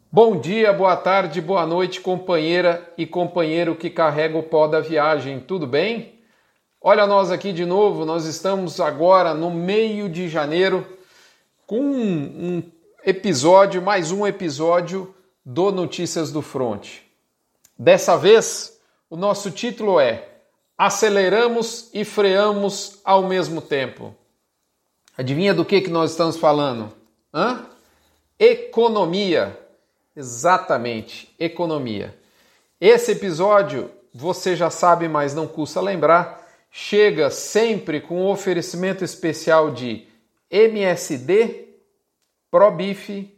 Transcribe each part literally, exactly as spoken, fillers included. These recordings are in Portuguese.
Bom dia, boa tarde, boa noite, companheira e companheiro que carrega o pó da viagem, tudo bem? Olha nós aqui de novo, nós estamos agora no meio de janeiro com um, um episódio, mais um episódio do Notícias do Front. Dessa vez, o nosso título é Aceleramos e Freamos ao mesmo tempo. Adivinha do que, que nós estamos falando? Hã? Economia. Exatamente, economia. Esse episódio, você já sabe, mas não custa lembrar, chega sempre com um oferecimento especial de M S D, ProBif,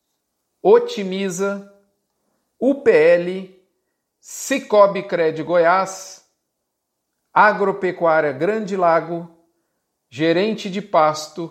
Otimiza, U P L, Cicobi Cred Goiás, Agropecuária Grande Lago, Gerente de Pasto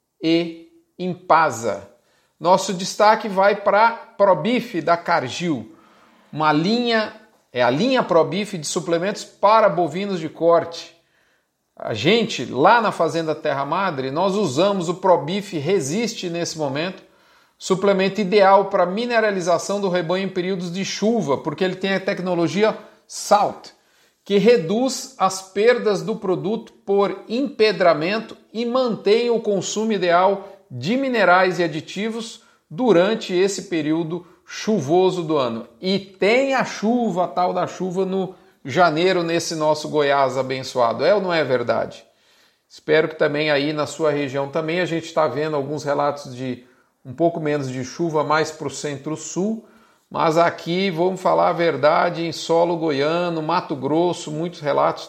e Impasa. Nosso destaque vai para a ProBif da Cargill, uma linha, é a linha ProBif de suplementos para bovinos de corte. A gente, lá na Fazenda Terra Madre, nós usamos o ProBif Resiste nesse momento, suplemento ideal para mineralização do rebanho em períodos de chuva, porque ele tem a tecnologia Salt, que reduz as perdas do produto por empedramento e mantém o consumo ideal de minerais e aditivos durante esse período chuvoso do ano. E tem a chuva, a tal da chuva no janeiro nesse nosso Goiás abençoado. É ou não é verdade? Espero que também aí na sua região também a gente está vendo alguns relatos de um pouco menos de chuva mais para o centro-sul, mas aqui, vamos falar a verdade, em solo goiano, Mato Grosso, muitos relatos,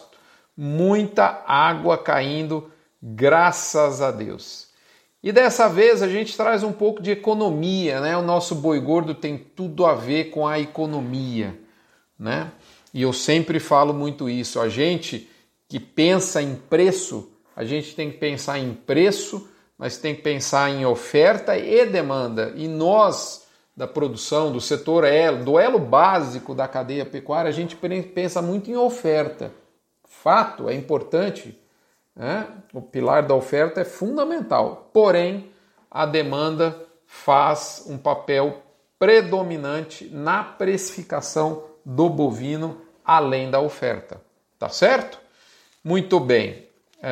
muita água caindo, graças a Deus. E dessa vez a gente traz um pouco de economia, né? O nosso boi gordo tem tudo a ver com a economia, né? E eu sempre falo muito isso, a gente que pensa em preço, a gente tem que pensar em preço, mas tem que pensar em oferta e demanda. E nós, da produção, do setor elo, do elo básico da cadeia pecuária, a gente pensa muito em oferta. Fato, é importante. É, o pilar da oferta é fundamental, porém a demanda faz um papel predominante na precificação do bovino além da oferta, tá certo? Muito bem,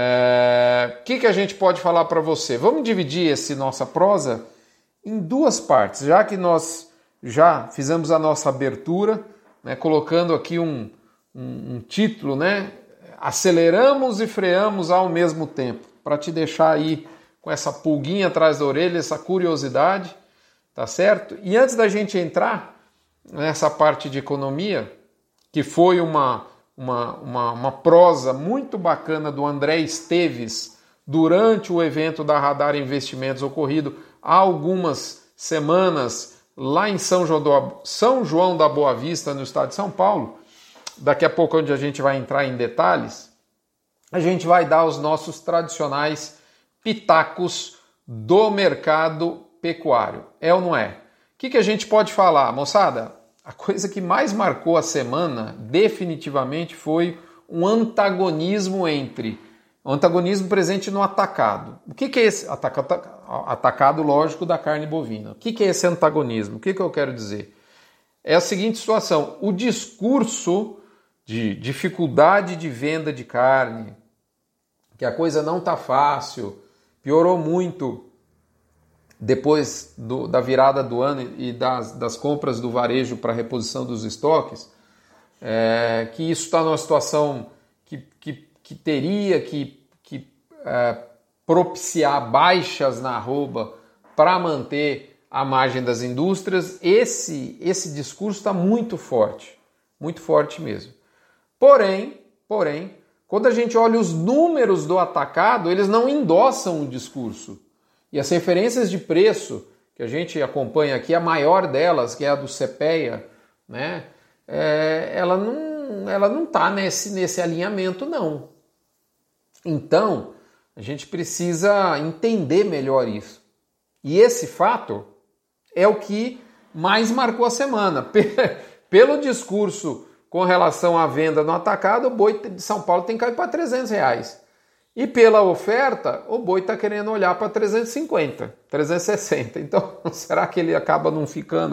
é... o que, que a gente pode falar para você? Vamos dividir essa nossa prosa em duas partes, já que nós já fizemos a nossa abertura, né, colocando aqui um, um, um título, né? Aceleramos e freamos ao mesmo tempo, para te deixar aí com essa pulguinha atrás da orelha, essa curiosidade, tá certo? E antes da gente entrar nessa parte de economia, que foi uma, uma, uma, uma prosa muito bacana do André Esteves durante o evento da Radar Investimentos ocorrido há algumas semanas lá em São João, do, São João da Boa Vista, no estado de São Paulo. Daqui a pouco, onde a gente vai entrar em detalhes, a gente vai dar os nossos tradicionais pitacos do mercado pecuário. É ou não é? O que, que a gente pode falar, moçada? A coisa que mais marcou a semana, definitivamente, foi um antagonismo entre... Um antagonismo presente no atacado. O que, que é esse atacado? Atacado, lógico, da carne bovina. O que, que é esse antagonismo? O que, que eu quero dizer? É a seguinte situação, o discurso de dificuldade de venda de carne, que a coisa não está fácil, piorou muito depois do, da virada do ano e das, das compras do varejo para reposição dos estoques, é, que isso está numa situação que, que, que teria que, que é, propiciar baixas na arroba para manter a margem das indústrias. Esse, esse discurso está muito forte, muito forte mesmo. Porém, porém, quando a gente olha os números do atacado, eles não endossam o discurso. E as referências de preço que a gente acompanha aqui, a maior delas, que é a do CEPEA, né, é, ela não ela não está nesse, nesse alinhamento, não. Então, a gente precisa entender melhor isso. E esse fato é o que mais marcou a semana. Pelo discurso com relação à venda no atacado, o boi de São Paulo tem que cair para trezentos reais. E pela oferta, o boi está querendo olhar para trezentos e cinquenta, trezentos e sessenta. Então, será que ele acaba não ficando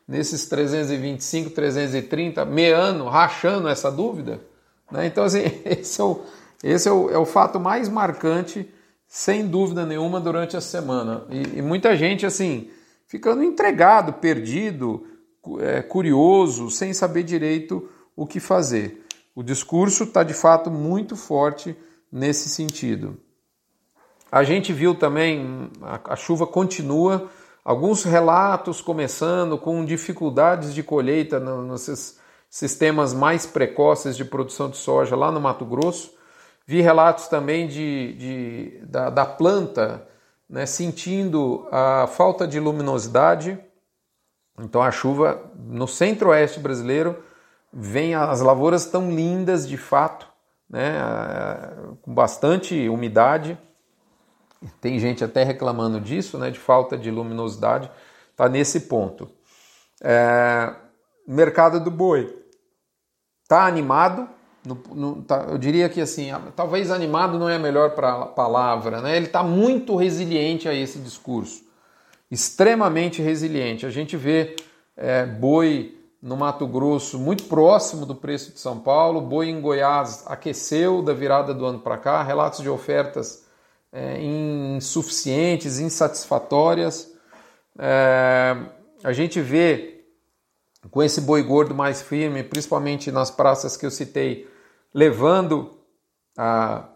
nesses trezentos e vinte e cinco, trezentos e trinta, meando, rachando essa dúvida? Né? Então, assim, esse, é o, esse é, o, é o fato mais marcante, sem dúvida nenhuma, durante a semana. E, e muita gente, assim, ficando entregado, perdido, é, curioso, sem saber direito o que fazer. O discurso está, de fato, muito forte nesse sentido. A gente viu também, a, a chuva continua, alguns relatos começando com dificuldades de colheita no, nos sistemas mais precoces de produção de soja lá no Mato Grosso. Vi relatos também de, de, da, da planta, né, sentindo a falta de luminosidade. Então a chuva no centro-oeste brasileiro vem, as lavouras tão lindas de fato, né, com bastante umidade. Tem gente até reclamando disso, né, de falta de luminosidade. Está nesse ponto. É, mercado do boi está animado. No, no, tá, eu diria que assim, talvez animado não é a melhor pra, palavra, né? Ele está muito resiliente a esse discurso. Extremamente resiliente. A gente vê é, boi no Mato Grosso muito próximo do preço de São Paulo, boi em Goiás aqueceu da virada do ano para cá, relatos de ofertas é, insuficientes, insatisfatórias. É, a gente vê com esse boi gordo mais firme, principalmente nas praças que eu citei, levando a...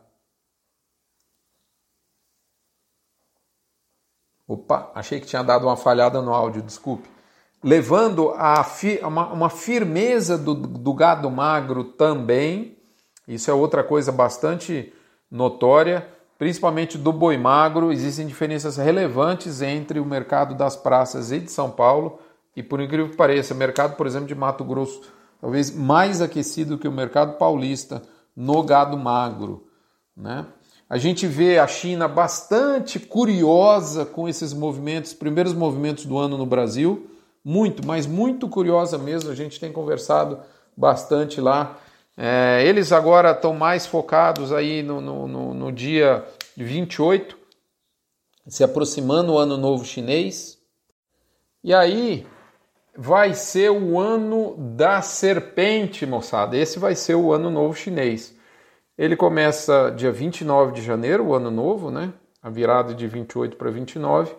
Opa, achei que tinha dado uma falhada no áudio, desculpe. Levando a fi... uma, uma firmeza do, do gado magro também. Isso é outra coisa bastante notória, principalmente do boi magro. Existem diferenças relevantes entre o mercado das praças e de São Paulo. E por incrível que pareça, o mercado, por exemplo, de Mato Grosso, talvez mais aquecido que o mercado paulista no gado magro, né? A gente vê a China bastante curiosa com esses movimentos, primeiros movimentos do ano no Brasil, muito, mas muito curiosa mesmo, a gente tem conversado bastante lá. É, eles agora estão mais focados aí no, no, no, no dia vinte e oito, se aproximando o Ano Novo Chinês, e aí vai ser o ano da serpente, moçada. Esse vai ser o Ano Novo Chinês. Ele começa dia vinte e nove de janeiro, o Ano Novo, né? A virada de vinte e oito para vinte e nove.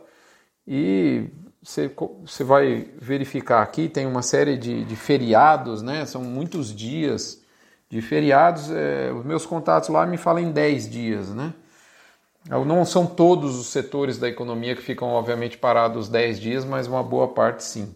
E você, você vai verificar aqui, tem uma série de, de feriados, né? São muitos dias de feriados. É, os meus contatos lá me falam em dez dias, né? Não são todos os setores da economia que ficam, obviamente, parados dez dias, mas uma boa parte sim.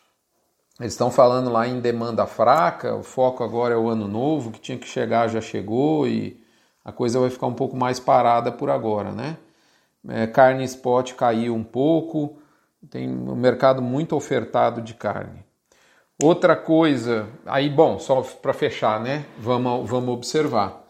Eles estão falando lá em demanda fraca, o foco agora é o ano novo, que tinha que chegar já chegou e a coisa vai ficar um pouco mais parada por agora, né? É, carne spot caiu um pouco, tem um mercado muito ofertado de carne. Outra coisa, aí bom, só para fechar, né? Vamos, vamos observar.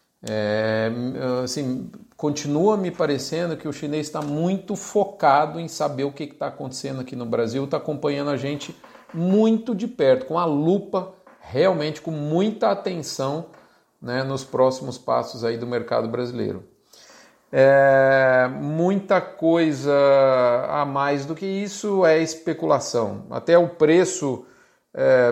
É, assim, continua me parecendo que o chinês está muito focado em saber o que está acontecendo aqui no Brasil, está acompanhando a gente muito de perto, com a lupa, realmente com muita atenção, né, nos próximos passos aí do mercado brasileiro. É, muita coisa a mais do que isso é especulação. Até o preço é,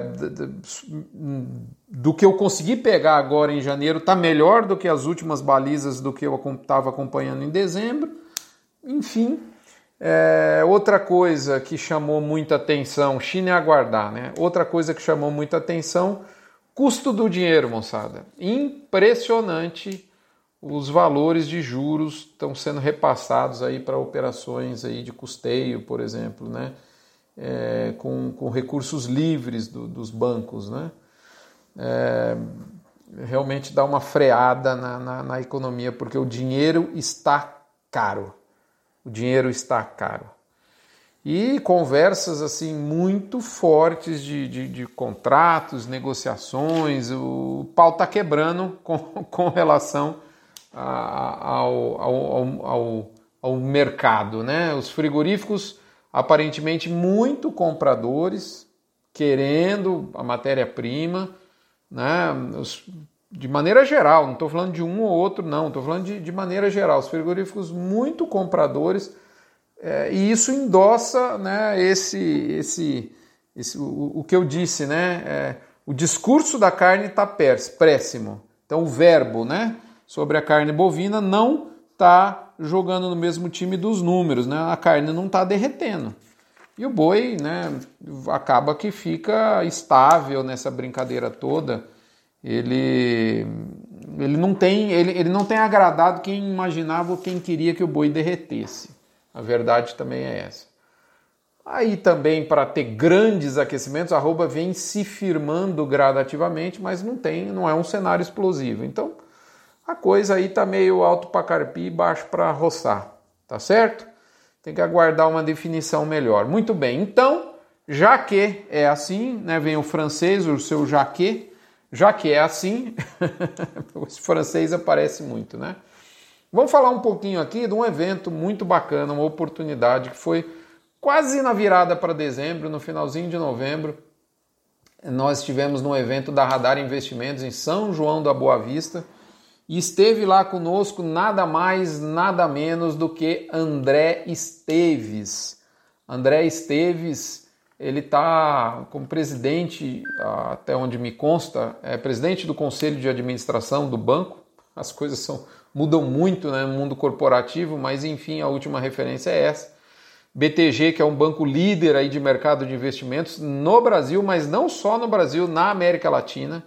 do que eu consegui pegar agora em janeiro está melhor do que as últimas balizas do que eu estava acompanhando em dezembro. Enfim, é, outra coisa que chamou muita atenção, China é aguardar, né? Outra coisa que chamou muita atenção, custo do dinheiro, moçada. Impressionante os valores de juros estão sendo repassados aí para operações aí de custeio, por exemplo, né? É, com, com recursos livres do, dos bancos, né? É, realmente dá uma freada na, na, na economia, porque o dinheiro está caro. O dinheiro está caro. E conversas assim muito fortes de, de, de contratos, negociações, o pau está quebrando com, com relação a, ao, ao, ao, ao mercado, né? Os frigoríficos aparentemente muito compradores, querendo a matéria-prima, né? Os, de maneira geral, não estou falando de um ou outro, não, estou falando de, de maneira geral, os frigoríficos muito compradores, é, e isso endossa, né, esse, esse, esse, o, o que eu disse, né? É, o discurso da carne está péssimo. Então o verbo, né, sobre a carne bovina não está jogando no mesmo time dos números, né? A carne não está derretendo. E o boi, né, acaba que fica estável nessa brincadeira toda. Ele, ele, não tem, ele, ele não tem agradado quem imaginava ou quem queria que o boi derretesse. A verdade também é essa. Aí também, para ter grandes aquecimentos, a arroba vem se firmando gradativamente, mas não tem, não é um cenário explosivo. Então, a coisa aí está meio alto para carpir e baixo para roçar, tá certo? Tem que aguardar uma definição melhor. Muito bem, então, já que é assim, né, vem o francês, o seu já que, já que é assim, esse francês aparece muito, né? Vamos falar um pouquinho aqui de um evento muito bacana, uma oportunidade que foi quase na virada para dezembro, no finalzinho de novembro. Nós estivemos num evento da Radar Investimentos em São João da Boa Vista e esteve lá conosco nada mais, nada menos do que André Esteves. André Esteves, ele está como presidente, até onde me consta, é presidente do Conselho de Administração do banco. As coisas são, mudam muito, né, no mundo corporativo, mas enfim, a última referência é essa. B T G, que é um banco líder aí de mercado de investimentos no Brasil, mas não só no Brasil, na América Latina.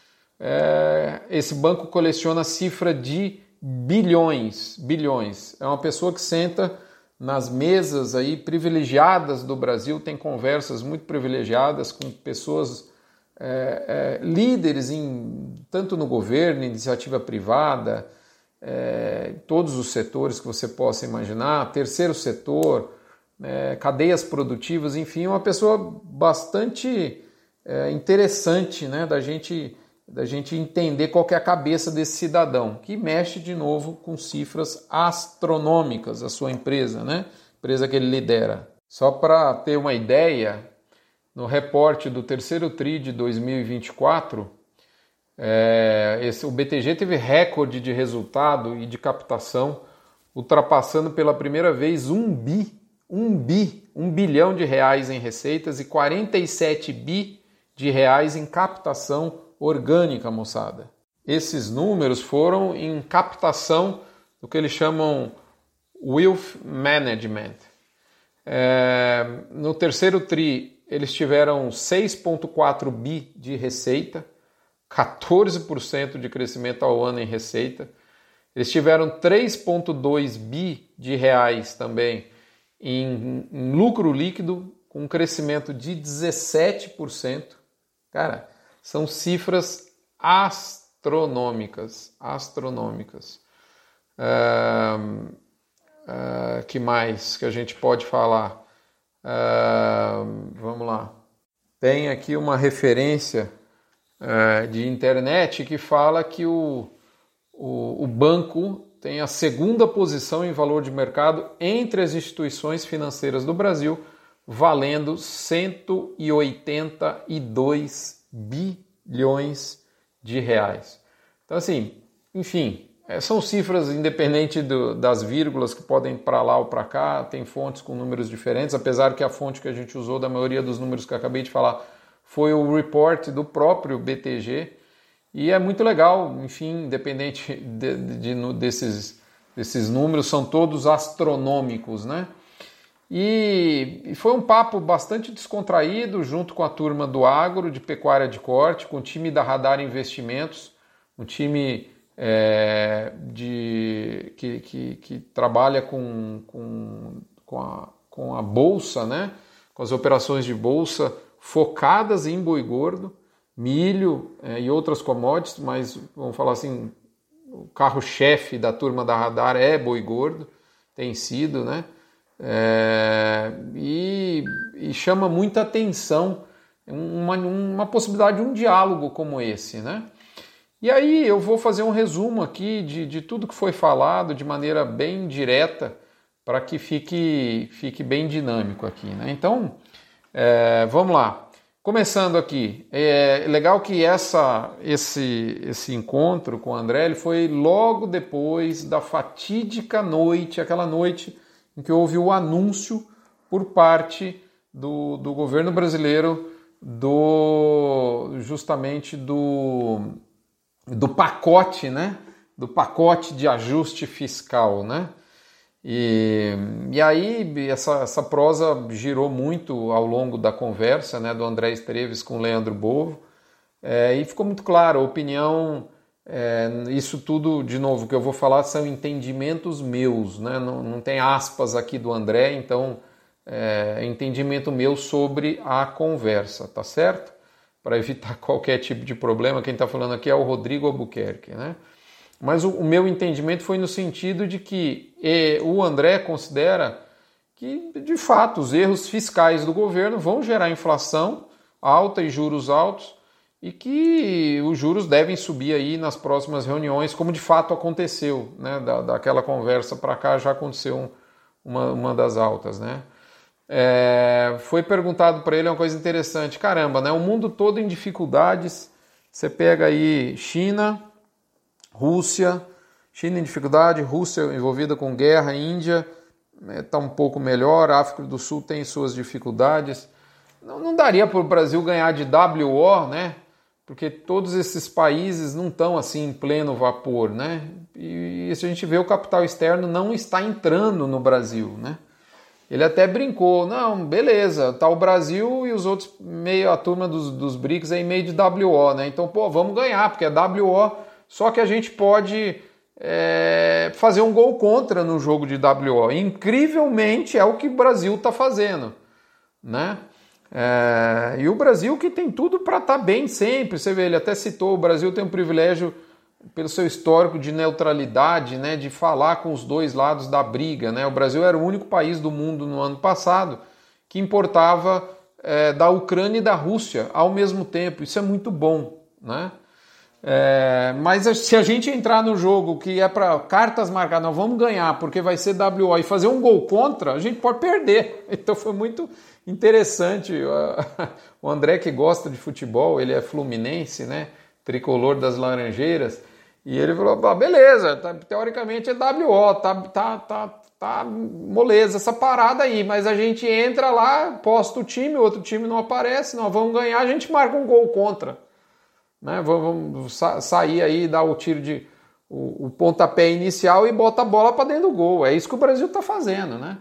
É, esse banco coleciona cifra de bilhões, bilhões. É uma pessoa que senta nas mesas aí privilegiadas do Brasil, tem conversas muito privilegiadas com pessoas é, é, líderes em, tanto no governo, iniciativa privada, é, todos os setores que você possa imaginar, terceiro setor, é, cadeias produtivas, enfim, uma pessoa bastante é, interessante, né, da gente, da gente entender qual que é a cabeça desse cidadão, que mexe de novo com cifras astronômicas, a sua empresa, né, empresa que ele lidera. Só para ter uma ideia, no reporte do terceiro tri de dois mil e vinte e quatro, é, esse, o B T G teve recorde de resultado e de captação, ultrapassando pela primeira vez um bi, um bi, um bilhão de reais em receitas e quarenta e sete bi de reais em captação orgânica, moçada. Esses números foram em captação do que eles chamam Wealth Management. É, no terceiro tri, eles tiveram seis vírgula quatro bi de receita, quatorze por cento de crescimento ao ano em receita. Eles tiveram três vírgula dois bi de reais também em, em lucro líquido, com um crescimento de dezessete por cento. Cara, são cifras astronômicas, astronômicas. Uh, uh, que mais que a gente pode falar? Uh, vamos lá. Tem aqui uma referência uh, de internet que fala que o, o, o banco tem a segunda posição em valor de mercado entre as instituições financeiras do Brasil, valendo cento e oitenta e dois bilhões de reais. Então, assim, enfim, são cifras independentes do, das vírgulas que podem ir para lá ou para cá, tem fontes com números diferentes, apesar que a fonte que a gente usou da maioria dos números que eu acabei de falar foi o report do próprio B T G, e é muito legal, enfim, independente de, de, de, desses, desses números, são todos astronômicos, né? E, e foi um papo bastante descontraído, junto com a turma do agro, de pecuária de corte, com o time da Radar Investimentos, um time é, de, que, que, que trabalha com, com, com, a, com a bolsa, né? Com as operações de bolsa focadas em boi gordo, milho é, e outras commodities, mas vamos falar assim, o carro-chefe da turma da Radar é boi gordo, tem sido, né? É, e, e chama muita atenção uma, uma possibilidade de um diálogo como esse, né? E aí eu vou fazer um resumo aqui de, de tudo que foi falado de maneira bem direta para que fique, fique bem dinâmico aqui, né? Então, é, vamos lá. Começando aqui, é legal que essa, esse, esse encontro com o André ele foi logo depois da fatídica noite, aquela noite em que houve o anúncio por parte do, do governo brasileiro, do justamente do, do pacote, né? Do pacote de ajuste fiscal, né? E, e aí essa, essa prosa girou muito ao longo da conversa, né, do André Esteves com o Leandro Bovo, é, e ficou muito claro a opinião, é, isso tudo, de novo, que eu vou falar são entendimentos meus, né, não, não tem aspas aqui do André, então é entendimento meu sobre a conversa, tá certo? Para evitar qualquer tipo de problema, quem está falando aqui é o Rodrigo Albuquerque, né? Mas o, o meu entendimento foi no sentido de que e, o André considera que, de fato, os erros fiscais do governo vão gerar inflação alta e juros altos e que os juros devem subir aí nas próximas reuniões, como de fato aconteceu, né? Da, daquela conversa para cá já aconteceu um, uma, uma das altas, né? É, foi perguntado para ele uma coisa interessante, caramba, né? O mundo todo em dificuldades, você pega aí China, Rússia, China em dificuldade, Rússia envolvida com guerra, Índia está um pouco melhor, África do Sul tem suas dificuldades. Não, não daria para o Brasil ganhar de W O, né? Porque todos esses países não estão assim em pleno vapor, né? E, e se a gente vê, o capital externo não está entrando no Brasil, né? Ele até brincou, não, beleza, tá o Brasil e os outros, meio a turma dos, dos B R I C S aí meio de W O, né? Então, pô, vamos ganhar, porque é W O. Só que a gente pode é, fazer um gol contra no jogo de W O. Incrivelmente é o que o Brasil está fazendo, né? É, e o Brasil que tem tudo para estar tá bem sempre. Você vê, ele até citou, o Brasil tem um privilégio pelo seu histórico de neutralidade, né, de falar com os dois lados da briga, né? O Brasil era o único país do mundo no ano passado que importava é, da Ucrânia e da Rússia ao mesmo tempo. Isso é muito bom, né? É, mas se a gente entrar no jogo que é para cartas marcadas, nós vamos ganhar porque vai ser W O e fazer um gol contra, a gente pode perder. Então foi muito interessante. O André, que gosta de futebol, ele é fluminense, né? Tricolor das Laranjeiras, e ele falou, ah, beleza, tá, teoricamente é W O, tá, tá, tá, tá moleza essa parada aí, mas a gente entra lá, posta o time, o outro time não aparece, nós vamos ganhar, a gente marca um gol contra. Né? Vamos sa- sair aí, dar o tiro de o, o pontapé inicial e bota a bola para dentro do gol. É isso que o Brasil está fazendo, né?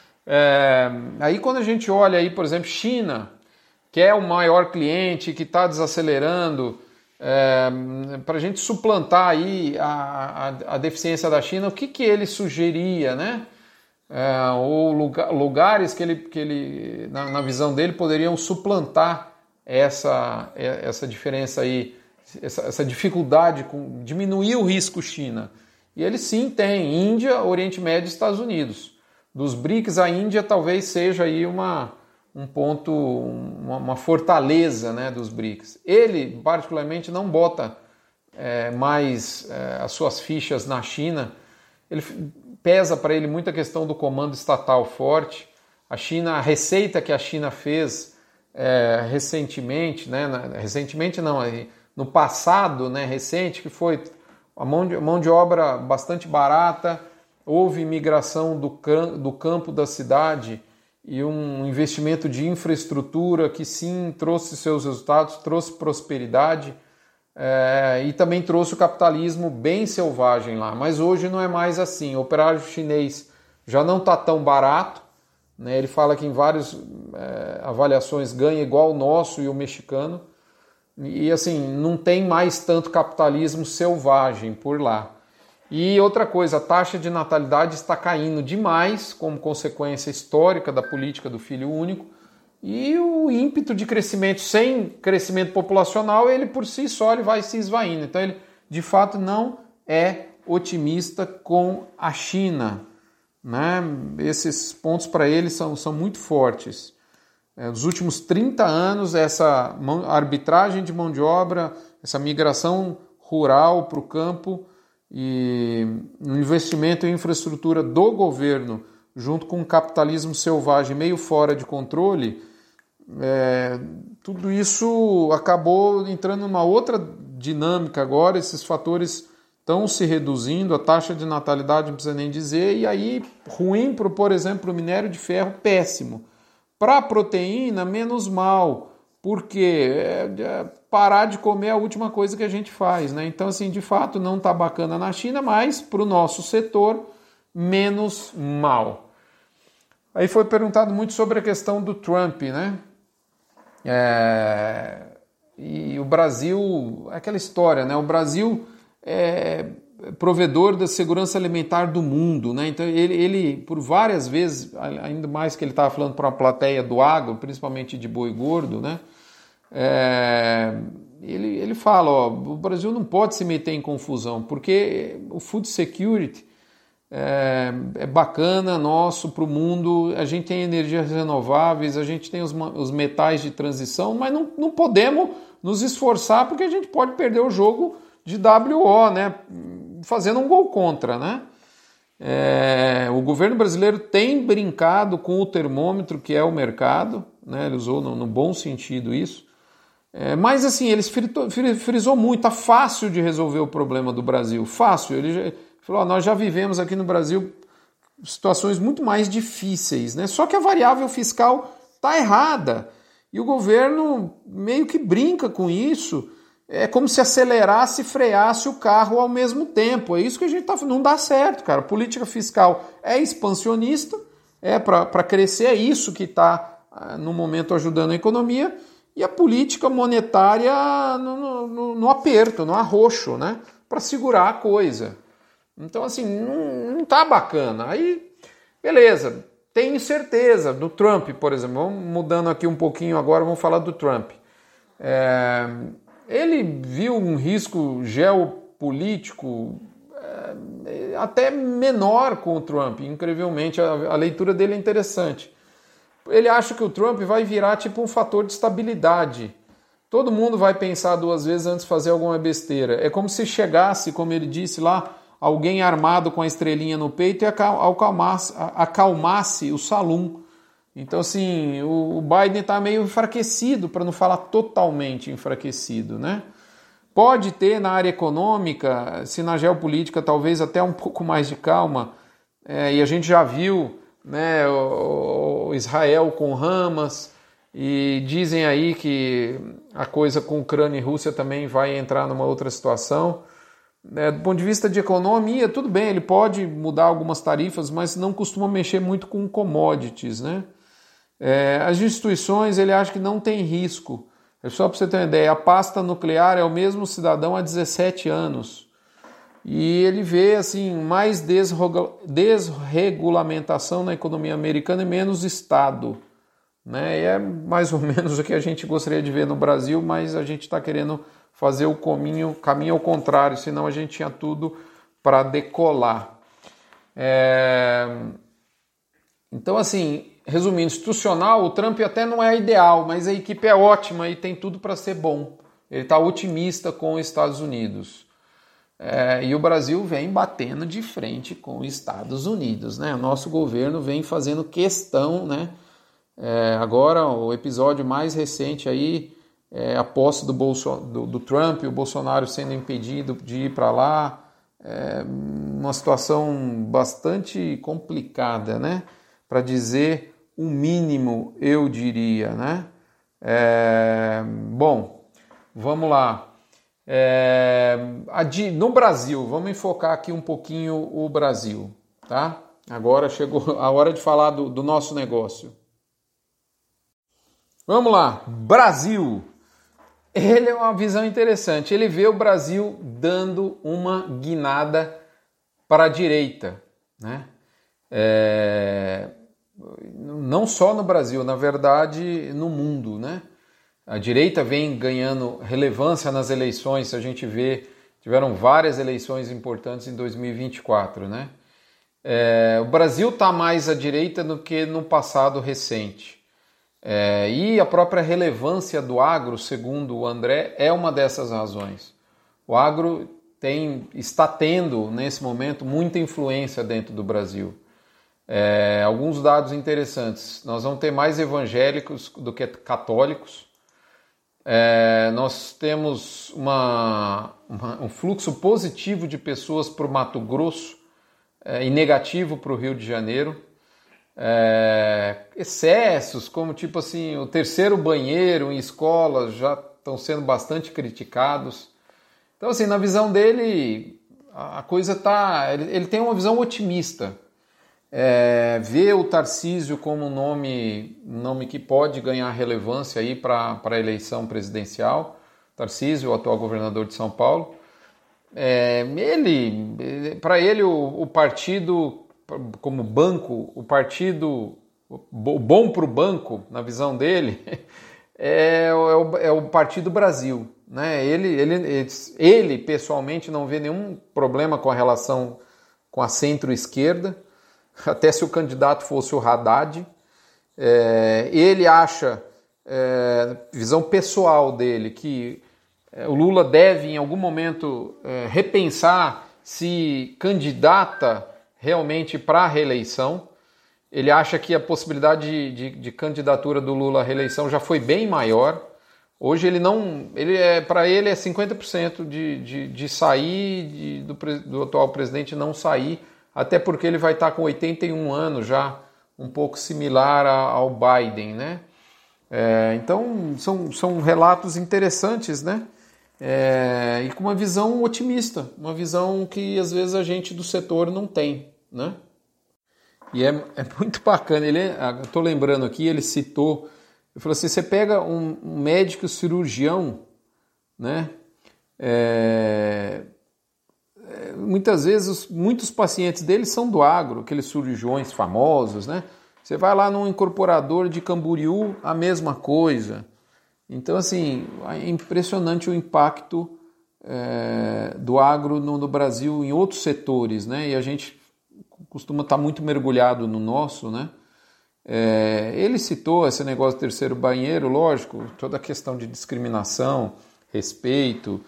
É, aí quando a gente olha aí, por exemplo, China, que é o maior cliente, que está desacelerando, é, para a gente suplantar aí a, a, a deficiência da China, o que, que ele sugeria, né? É, ou lugar, lugares que ele, que ele na, na visão dele, poderiam suplantar essa, essa diferença aí, essa, essa dificuldade, com diminuir o risco China. E ele sim tem Índia, Oriente Médio e Estados Unidos. Dos B R I C S, a Índia talvez seja aí uma, um ponto, uma, uma fortaleza, né, dos B R I C S. Ele, particularmente, não bota é, mais é, as suas fichas na China. Ele pesa para ele muita questão do comando estatal forte. A China, a receita que a China fez É, recentemente, né, recentemente não, no passado, né, recente, que foi a mão de, mão de obra bastante barata, houve migração do, cam, do campo da cidade e um investimento de infraestrutura que sim trouxe seus resultados, trouxe prosperidade é, e também trouxe o capitalismo bem selvagem lá, mas hoje não é mais assim, o operário chinês já não está tão barato. Ele fala que em várias é, avaliações ganha igual o nosso e o mexicano. E assim, não tem mais tanto capitalismo selvagem por lá. E outra coisa, a taxa de natalidade está caindo demais como consequência histórica da política do filho único. E o ímpeto de crescimento sem crescimento populacional, ele por si só ele vai se esvaindo. Então ele, de fato, não é otimista com a China. Né? Esses pontos para ele são, são muito fortes. É, nos últimos trinta anos, essa mão, arbitragem de mão de obra, essa migração rural para o campo e um investimento em infraestrutura do governo, junto com um capitalismo selvagem meio fora de controle, é, tudo isso acabou entrando numa outra dinâmica agora, esses fatores estão se reduzindo, a taxa de natalidade não precisa nem dizer, e aí ruim, pro, por exemplo, para o minério de ferro, péssimo, Para a proteína, menos mal, porque é, é, parar de comer é a última coisa que a gente faz, né? Então, assim, de fato, não está bacana na China, mas para o nosso setor, menos mal. Aí foi perguntado muito sobre a questão do Trump, né? É, e o Brasil, aquela história, né? O Brasil é provedor da segurança alimentar do mundo, né? Então ele, ele por várias vezes, ainda mais que ele estava falando para uma plateia do agro, principalmente de boi gordo, né? É, ele, ele fala, ó, o Brasil não pode se meter em confusão, porque o food security é, é bacana nosso para o mundo, a gente tem energias renováveis, a gente tem os, os metais de transição, mas não, não podemos nos esforçar porque a gente pode perder o jogo de W O, né? Fazendo um gol contra, né? É, o governo brasileiro tem brincado com o termômetro que é o mercado, né? Ele usou no, no bom sentido isso, é, mas assim, ele fritou, frisou muito, tá fácil de resolver o problema do Brasil, fácil, ele já, falou, ó, nós já vivemos aqui no Brasil situações muito mais difíceis, né? Só que a variável fiscal tá errada, e o governo meio que brinca com isso. É como se acelerasse e freasse o carro ao mesmo tempo. É isso que a gente tá falando. Não dá certo, cara. A política fiscal é expansionista, é para crescer, é isso que está, no momento, ajudando a economia, e a política monetária no, no, no aperto, no arroxo, né? Para segurar a coisa. Então, assim, não, não tá bacana. Aí, beleza. Tenho certeza. Do Trump, por exemplo. Vamos mudando aqui um pouquinho agora, vamos falar do Trump. É... Ele viu um risco geopolítico é, até menor com o Trump, incrivelmente, a, a leitura dele é interessante. Ele acha que o Trump vai virar tipo um fator de estabilidade. Todo mundo vai pensar duas vezes antes de fazer alguma besteira. É como se chegasse, como ele disse lá, alguém armado com a estrelinha no peito e acalmasse, acalmasse o salão. Então, assim, o Biden está meio enfraquecido, para não falar totalmente enfraquecido, né? Pode ter na área econômica, se na geopolítica talvez até um pouco mais de calma, é, e a gente já viu, né, o, o Israel com Hamas, e dizem aí que a coisa com Ucrânia e Rússia também vai entrar numa outra situação. É, do ponto de vista de economia, tudo bem, ele pode mudar algumas tarifas, mas não costuma mexer muito com commodities, né? É, as instituições, ele acha que não tem risco. Só para você ter uma ideia, a pasta nuclear é o mesmo cidadão há dezessete anos. E ele vê assim, mais desregulamentação na economia americana e menos Estado. Né? E é mais ou menos o que a gente gostaria de ver no Brasil, mas a gente está querendo fazer o caminho, caminho ao contrário, senão a gente tinha tudo para decolar. É... Então, assim, resumindo, institucional, o Trump até não é ideal, mas a equipe é ótima e tem tudo para ser bom. Ele está otimista com os Estados Unidos. É, e o Brasil vem batendo de frente com os Estados Unidos, né? O nosso governo vem fazendo questão, né? É, agora, o episódio mais recente aí, é a posse do, Bolso, do, do Trump, o Bolsonaro sendo impedido de ir para lá, é uma situação bastante complicada, né? Para dizer o mínimo, eu diria, né? É, bom, vamos lá. É, no Brasil, vamos enfocar aqui um pouquinho o Brasil, tá? Agora chegou a hora de falar do, do nosso negócio. Vamos lá, Brasil. Ele é uma visão interessante. Ele vê o Brasil dando uma guinada para a direita, né? É, não só no Brasil, na verdade no mundo, né? A direita vem ganhando relevância nas eleições, se a gente vê, tiveram várias eleições importantes em dois mil e vinte e quatro, né? É, o Brasil está mais à direita do que no passado recente. É, e a própria relevância do agro, segundo o André, é uma dessas razões. O agro tem, está tendo, nesse momento, muita influência dentro do Brasil. É, alguns dados interessantes. Nós vamos ter mais evangélicos do que católicos. É, nós temos uma, uma, um fluxo positivo de pessoas para o Mato Grosso é, e negativo para o Rio de Janeiro. É, excessos, como tipo assim, o terceiro banheiro em escolas já estão sendo bastante criticados. Então, assim, na visão dele, a coisa tá... Ele, ele tem uma visão otimista. É, vê o Tarcísio como um nome, um nome que pode ganhar relevância aí para a eleição presidencial. Tarcísio, o atual governador de São Paulo. É, ele, para ele, o, o partido... como banco, o partido, o bom para o banco, na visão dele, é, é, o, é o Partido Brasil. Né? Ele, ele, ele, pessoalmente, não vê nenhum problema com a relação com a centro-esquerda, até se o candidato fosse o Haddad. É, ele acha, é, visão pessoal dele, que é, o Lula deve, em algum momento, é, repensar se candidata realmente para a reeleição. Ele acha que a possibilidade de, de, de candidatura do Lula à reeleição já foi bem maior. Hoje ele não, ele é, para ele é cinquenta por cento de, de, de sair, de, do, do atual presidente não sair, até porque ele vai estar com oitenta e um anos já, um pouco similar a, ao Biden, né? É, então são, são relatos interessantes, né? É, e com uma visão otimista, uma visão que às vezes a gente do setor não tem, né? E é, é muito bacana, ele, eu estou lembrando aqui, ele citou, ele falou assim, você pega um, um médico cirurgião, né? É, é, muitas vezes, muitos pacientes dele são do agro, aqueles cirurgiões famosos, né? Você vai lá num incorporador de Camboriú, a mesma coisa. Então, assim, é impressionante o impacto é, do agro no, no Brasil em outros setores, né? E a gente costuma estar muito mergulhado no nosso, né? É, ele citou esse negócio do terceiro banheiro, lógico, toda a questão de discriminação, respeito,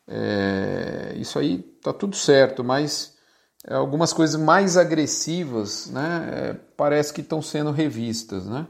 é, isso aí tá tudo certo, mas algumas coisas mais agressivas, né? É, parece que estão sendo revistas, né?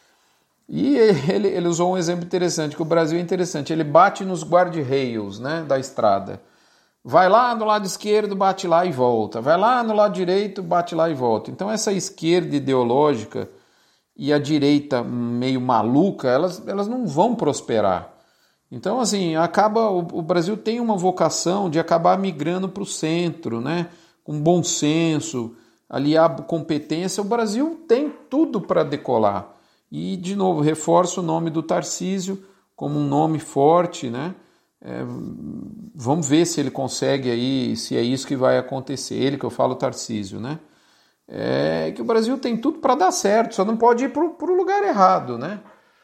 E ele, ele usou um exemplo interessante, que o Brasil é interessante, ele bate nos guarda-rails, né, da estrada. Vai lá no lado esquerdo, bate lá e volta. Vai lá no lado direito, bate lá e volta. Então essa esquerda ideológica e a direita meio maluca, elas, elas não vão prosperar. Então, assim, acaba o, o Brasil tem uma vocação de acabar migrando para o centro, né, com bom senso, aliar competência. O Brasil tem tudo para decolar. E, de novo, reforço o nome do Tarcísio como um nome forte, né? É, vamos ver se ele consegue aí, se é isso que vai acontecer. Ele que eu falo Tarcísio, né? É que o Brasil tem tudo para dar certo, só não pode ir para o lugar errado, né?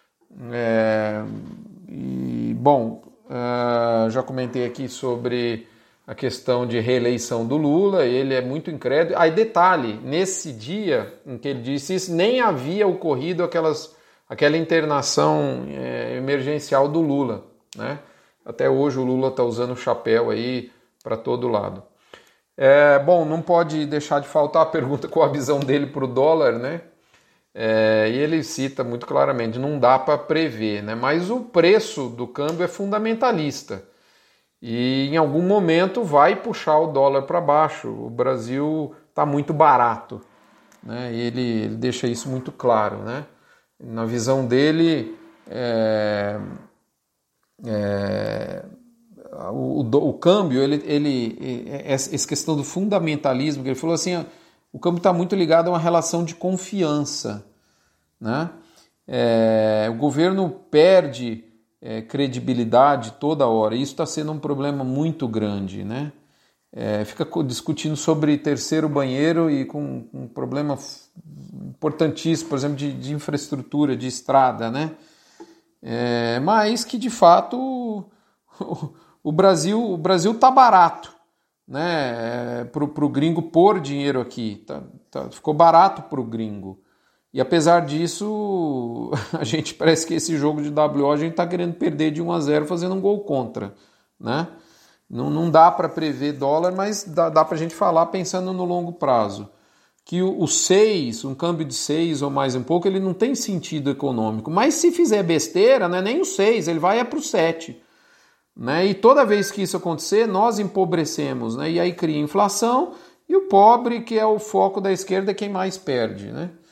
É, e, bom, uh, já comentei aqui sobre a questão de reeleição do Lula, ele é muito incrédulo. Aí, detalhe, nesse dia em que ele disse isso, nem havia ocorrido aquelas, aquela internação é, emergencial do Lula, né? Até hoje o Lula está usando o chapéu aí para todo lado. É, bom, não pode deixar de faltar a pergunta com a visão dele para o dólar, né? É, e ele cita muito claramente, não dá para prever, né? Mas o preço do câmbio é fundamentalista. E em algum momento vai puxar o dólar para baixo. O Brasil está muito barato, né? E ele, ele deixa isso muito claro, né? Na visão dele, é, é, o, o, o câmbio, ele, ele, essa questão do fundamentalismo, que ele falou assim, o câmbio está muito ligado a uma relação de confiança, né? É, o governo perde é, credibilidade toda hora, e isso está sendo um problema muito grande, né? É, fica discutindo sobre terceiro banheiro e com um problema importantíssimo, por exemplo, de, de infraestrutura, de estrada, né? É, mas que de fato o, o Brasil o Brasil tá barato, né? É, pro, pro gringo pôr dinheiro aqui, tá, tá, ficou barato pro gringo. E apesar disso, a gente parece que esse jogo de W O a gente está querendo perder de um a zero fazendo um gol contra, né? Não, não dá para prever dólar, mas dá, dá para a gente falar pensando no longo prazo. Que o, o seis, um câmbio de seis ou mais um pouco, ele não tem sentido econômico. Mas se fizer besteira, né, nem o seis, ele vai é para o sete. Né? E toda vez que isso acontecer, nós empobrecemos. Né? E aí cria inflação e o pobre, que é o foco da esquerda, é quem mais perde, né?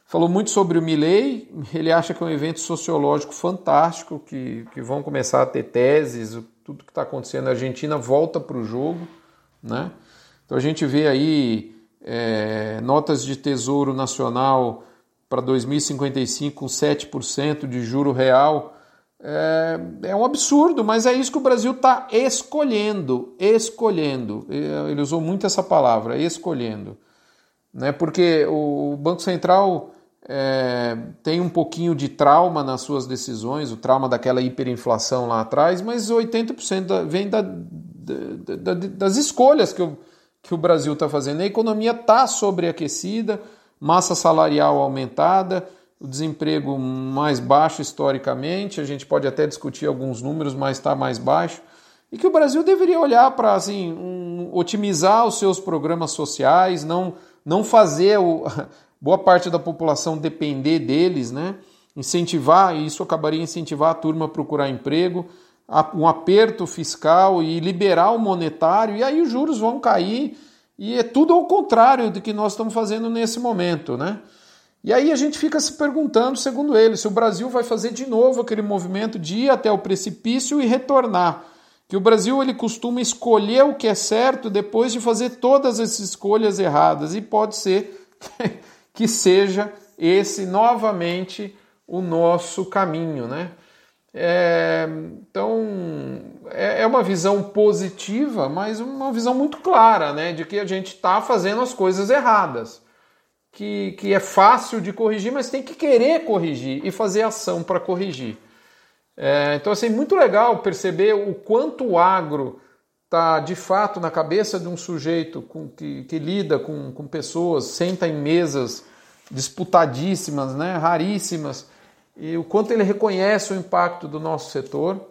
Falou muito sobre o Milei, ele acha que é um evento sociológico fantástico, que, que vão começar a ter teses, tudo que está acontecendo na Argentina volta para o jogo, né? Então a gente vê aí é, notas de Tesouro Nacional para dois mil e cinquenta e cinco com sete por cento de juro real. É, é um absurdo, mas é isso que o Brasil está escolhendo, escolhendo. Ele usou muito essa palavra, escolhendo. Né? Porque o Banco Central é, tem um pouquinho de trauma nas suas decisões, o trauma daquela hiperinflação lá atrás, mas oitenta por cento da, vem da, da, da, das escolhas que o, que o Brasil está fazendo. A economia está sobreaquecida, massa salarial aumentada, o desemprego mais baixo historicamente, a gente pode até discutir alguns números, mas está mais baixo, e que o Brasil deveria olhar para assim, um, otimizar os seus programas sociais, não, não fazer o, boa parte da população depender deles, né? Incentivar, e isso acabaria incentivar a turma a procurar emprego, um aperto fiscal e liberar o monetário, e aí os juros vão cair, e é tudo ao contrário do que nós estamos fazendo nesse momento, né? E aí a gente fica se perguntando, segundo ele, se o Brasil vai fazer de novo aquele movimento de ir até o precipício e retornar. Que o Brasil ele costuma escolher o que é certo depois de fazer todas essas escolhas erradas. E pode ser que seja esse novamente o nosso caminho, né? É, então é, é uma visão positiva, mas uma visão muito clara, né? De que a gente está fazendo as coisas erradas. Que, que é fácil de corrigir, mas tem que querer corrigir e fazer ação para corrigir. É, então, assim, muito legal perceber o quanto o agro está, de fato, na cabeça de um sujeito com, que, que lida com, com pessoas, senta em mesas disputadíssimas, né, raríssimas, e o quanto ele reconhece o impacto do nosso setor.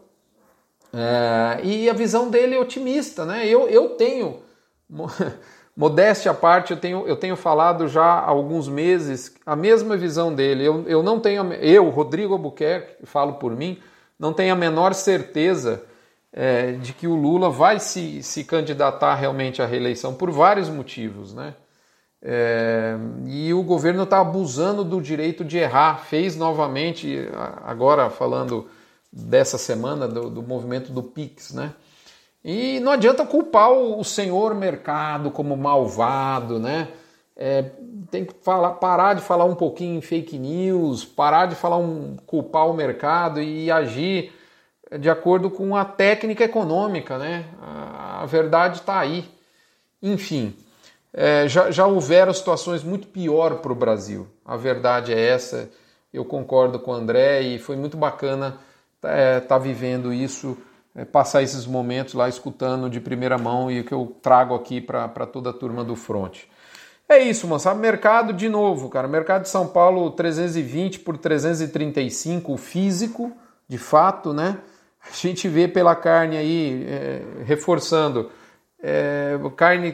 É, e a visão dele é otimista, né? Eu, eu tenho... Modéstia à parte, eu tenho, eu tenho falado já há alguns meses a mesma visão dele. Eu, eu não tenho, eu, Rodrigo Albuquerque, falo por mim, não tenho a menor certeza é, de que o Lula vai se, se candidatar realmente à reeleição por vários motivos, né? É, e o governo está abusando do direito de errar. Fez novamente, agora falando dessa semana, do, do movimento do Pix, né? E não adianta culpar o senhor mercado como malvado, né? É, tem que falar, parar de falar um pouquinho em fake news, parar de falar um, culpar o mercado e agir de acordo com a técnica econômica, né? A, a verdade está aí. Enfim, é, já, já houveram situações muito piores para o Brasil. A verdade é essa. Eu concordo com o André e foi muito bacana estar é, tá vivendo isso, passar esses momentos lá escutando de primeira mão e o que eu trago aqui para toda a turma do Front. É isso, moçada. Mercado de novo, cara. Mercado de São Paulo trezentos e vinte por trezentos e trinta e cinco, o físico, de fato, né? A gente vê pela carne aí, é, reforçando, é, carne,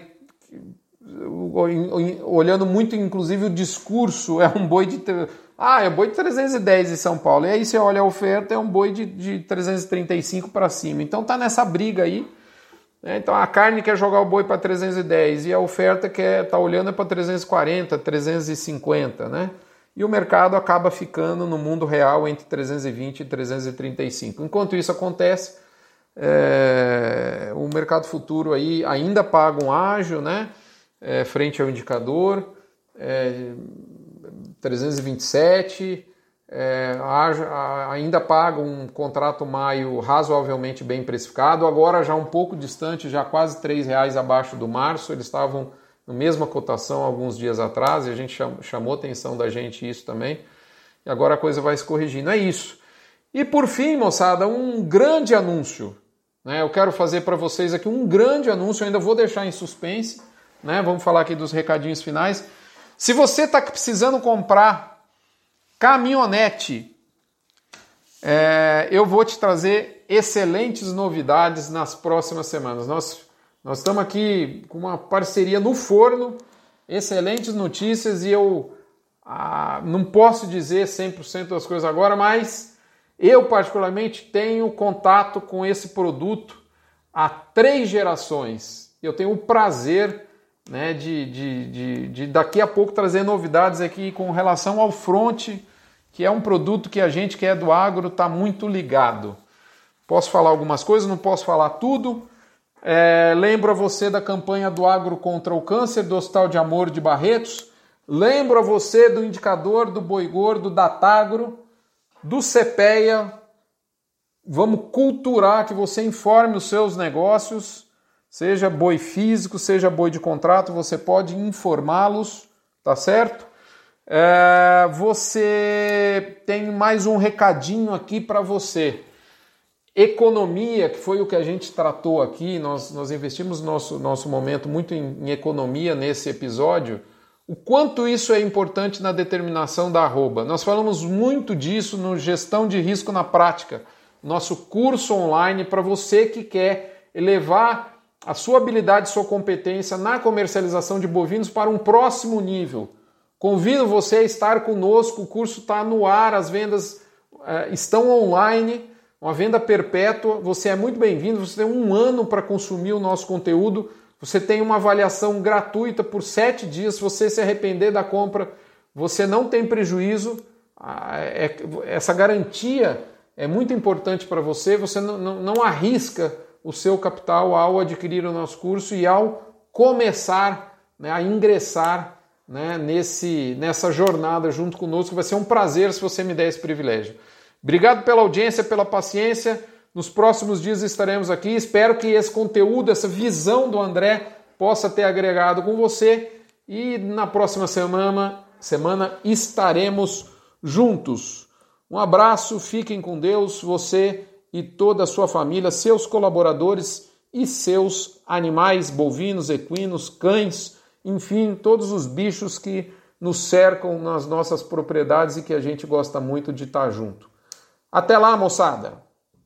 olhando muito, inclusive, o discurso, é um boi de... Ah, é boi de trezentos e dez em São Paulo. E aí você olha a oferta, é um boi de, de trezentos e trinta e cinco para cima. Então tá nessa briga aí. Né? Então a carne quer jogar o boi para trezentos e dez e a oferta quer tá olhando é para trezentos e quarenta, trezentos e cinquenta, né? E o mercado acaba ficando no mundo real entre trezentos e vinte e trezentos e trinta e cinco. Enquanto isso acontece, é, o mercado futuro aí ainda paga um ágio, né? É, frente ao indicador. É, trezentos e vinte e sete, é, ainda paga um contrato maio razoavelmente bem precificado, agora já um pouco distante, já quase três reais abaixo do março, eles estavam na mesma cotação alguns dias atrás, e a gente chamou, chamou a atenção da gente isso também, e agora a coisa vai se corrigindo, é isso. E por fim, moçada, um grande anúncio, né? Eu quero fazer para vocês aqui um grande anúncio, eu ainda vou deixar em suspense, né? Vamos falar aqui dos recadinhos finais. Se você está precisando comprar caminhonete, é, eu vou te trazer excelentes novidades nas próximas semanas. Nós, nós estamos aqui com uma parceria no forno, excelentes notícias e eu ah, não posso dizer cem por cento das coisas agora, mas eu particularmente tenho contato com esse produto há três gerações. Eu tenho o prazer né, de, de, de, de daqui a pouco trazer novidades aqui com relação ao Fronte, que é um produto que a gente que é do agro está muito ligado. Posso falar algumas coisas, não posso falar tudo. É, lembro a você da campanha do Agro contra o Câncer do Hospital de Amor de Barretos. Lembro a você do indicador do boi gordo da Tagro, do CEPEA. Vamos culturar que você informe os seus negócios, seja boi físico, seja boi de contrato, você pode informá-los, tá certo? É, você tem mais um recadinho aqui para você. Economia, que foi o que a gente tratou aqui, nós, nós investimos nosso, nosso momento muito em, em economia nesse episódio. O quanto isso é importante na determinação da arroba. Nós falamos muito disso no Gestão de Risco na Prática, nosso curso online para você que quer elevar a sua habilidade e sua competência na comercialização de bovinos para um próximo nível. Convido você a estar conosco, o curso está no ar, as vendas uh, estão online, uma venda perpétua, você é muito bem-vindo, você tem um ano para consumir o nosso conteúdo, você tem uma avaliação gratuita por sete dias, se você se arrepender da compra, você não tem prejuízo, essa garantia é muito importante para você, você não, não, não arrisca o seu capital ao adquirir o nosso curso e ao começar, né, a ingressar, né, nesse, nessa jornada junto conosco, vai ser um prazer se você me der esse privilégio. Obrigado pela audiência, pela paciência. Nos próximos dias estaremos aqui. Espero que esse conteúdo, essa visão do André possa ter agregado com você. E na próxima semana, semana estaremos juntos. Um abraço, fiquem com Deus, você e toda a sua família, seus colaboradores e seus animais, bovinos, equinos, cães, enfim, todos os bichos que nos cercam nas nossas propriedades e que a gente gosta muito de estar junto. Até lá, moçada!